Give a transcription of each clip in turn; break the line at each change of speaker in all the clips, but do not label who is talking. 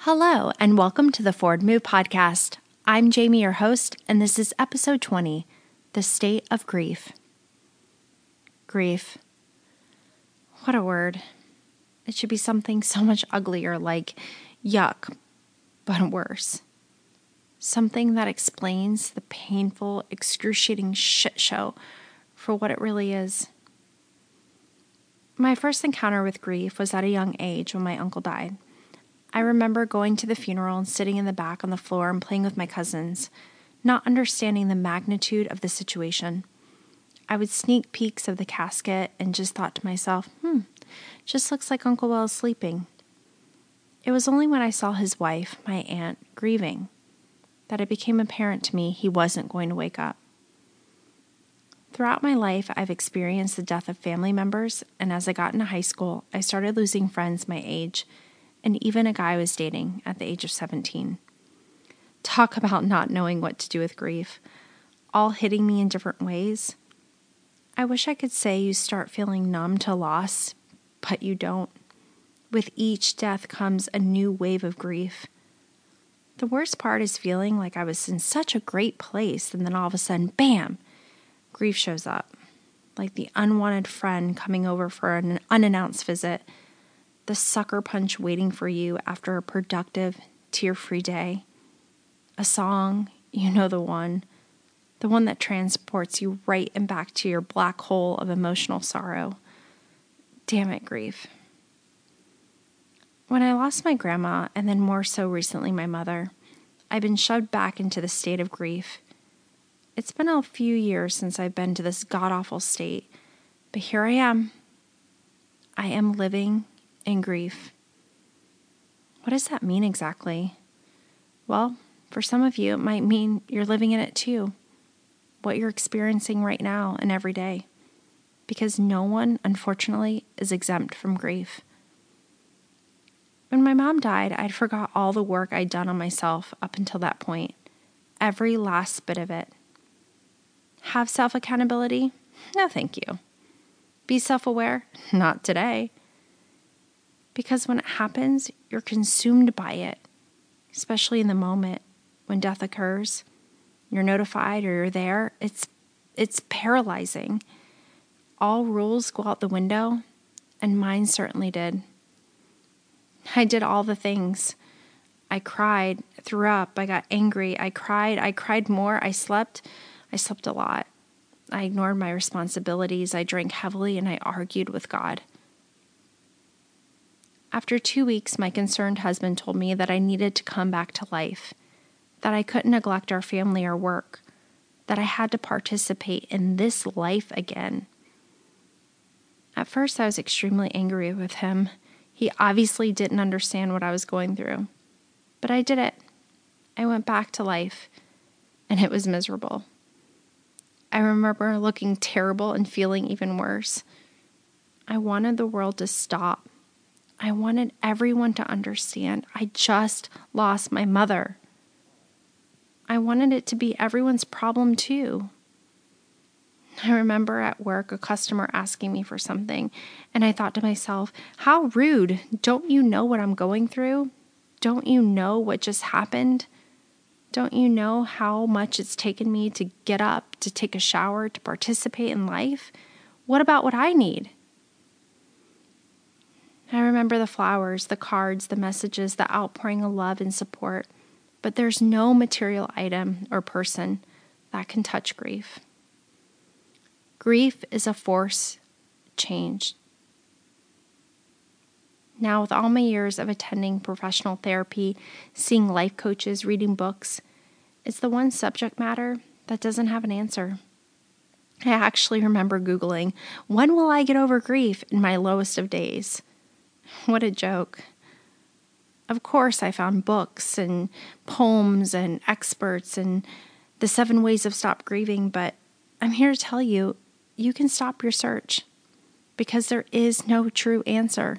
Hello, and welcome to the Forward Move podcast. I'm Jamie, your host, and this is episode 20, The State of Grief. Grief. What a word. It should be something so much uglier, like yuck, but worse. Something that explains the painful, excruciating shit show for what it really is. My first encounter with grief was at a young age when my uncle died. I remember going to the funeral and sitting in the back on the floor and playing with my cousins, not understanding the magnitude of the situation. I would sneak peeks of the casket and just thought to myself, just looks like Uncle Will is sleeping. It was only when I saw his wife, my aunt, grieving, that it became apparent to me he wasn't going to wake up. Throughout my life, I've experienced the death of family members, and as I got into high school, I started losing friends my age, and even a guy I was dating at the age of 17. Talk about not knowing what to do with grief, all hitting me in different ways. I wish I could say you start feeling numb to loss, but you don't. With each death comes a new wave of grief. The worst part is feeling like I was in such a great place, and then all of a sudden, bam, grief shows up. Like the unwanted friend coming over for an unannounced visit, the sucker punch waiting for you after a productive, tear-free day. A song, you know the one that transports you right and back to your black hole of emotional sorrow. Damn it, grief. When I lost my grandma, and then more so recently my mother, I've been shoved back into the state of grief. It's been a few years since I've been to this god-awful state, but here I am. I am living in grief. What does that mean exactly? Well, for some of you, it might mean you're living in it too. What you're experiencing right now and every day. Because no one, unfortunately, is exempt from grief. When my mom died, I'd forgot all the work I'd done on myself up until that point. Every last bit of it. Have self-accountability? No, thank you. Be self-aware? Not today. Because when it happens, you're consumed by it, especially in the moment when death occurs. You're notified or you're there. It's paralyzing. All rules go out the window, and mine certainly did. I did all the things. I cried, threw up, I got angry, I cried more, I slept a lot. I ignored my responsibilities, I drank heavily, and I argued with God. After 2 weeks, my concerned husband told me that I needed to come back to life, that I couldn't neglect our family or work, that I had to participate in this life again. At first, I was extremely angry with him. He obviously didn't understand what I was going through. But I did it. I went back to life, and it was miserable. I remember looking terrible and feeling even worse. I wanted the world to stop. I wanted everyone to understand I just lost my mother. I wanted it to be everyone's problem too. I remember at work a customer asking me for something, and I thought to myself, how rude. Don't you know what I'm going through? Don't you know what just happened? Don't you know how much it's taken me to get up, to take a shower, to participate in life? What about what I need? I remember the flowers, the cards, the messages, the outpouring of love and support, but there's no material item or person that can touch grief. Grief is a force change. Now, with all my years of attending professional therapy, seeing life coaches, reading books, it's the one subject matter that doesn't have an answer. I actually remember Googling, when will I get over grief in my lowest of days? What a joke. Of course, I found books and poems and experts and the 7 ways of stop grieving, but I'm here to tell you, you can stop your search because there is no true answer.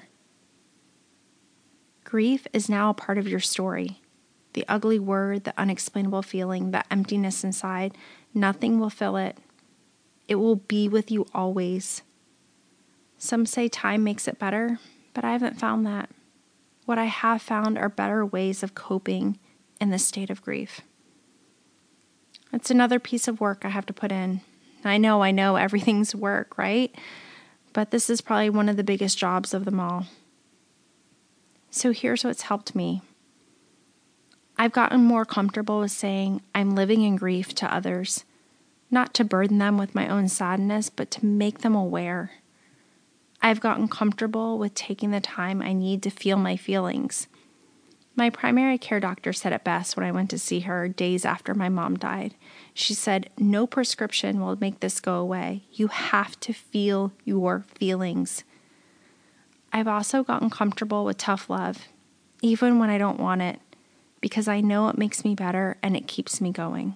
Grief is now a part of your story. The ugly word, the unexplainable feeling, the emptiness inside, nothing will fill it. It will be with you always. Some say time makes it better, but I haven't found that. what I have found are better ways of coping in this state of grief. It's another piece of work I have to put in. I know everything's work, right? But this is probably one of the biggest jobs of them all. So here's what's helped me. I've gotten more comfortable with saying I'm living in grief to others, not to burden them with my own sadness, but to make them aware. I've gotten comfortable with taking the time I need to feel my feelings. My primary care doctor said it best when I went to see her days after my mom died. She said, "No prescription will make this go away. You have to feel your feelings." I've also gotten comfortable with tough love, even when I don't want it, because I know it makes me better and it keeps me going.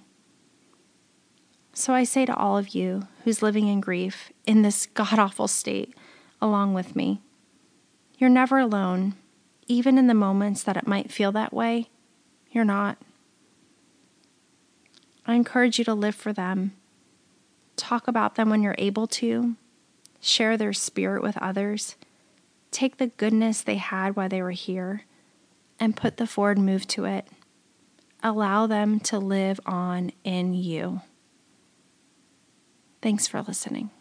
So I say to all of you who's living in grief in this god-awful state along with me, you're never alone. Even in the moments that it might feel that way, you're not. I encourage you to live for them. Talk about them when you're able to. Share their spirit with others. Take the goodness they had while they were here and put the forward move to it. Allow them to live on in you. Thanks for listening.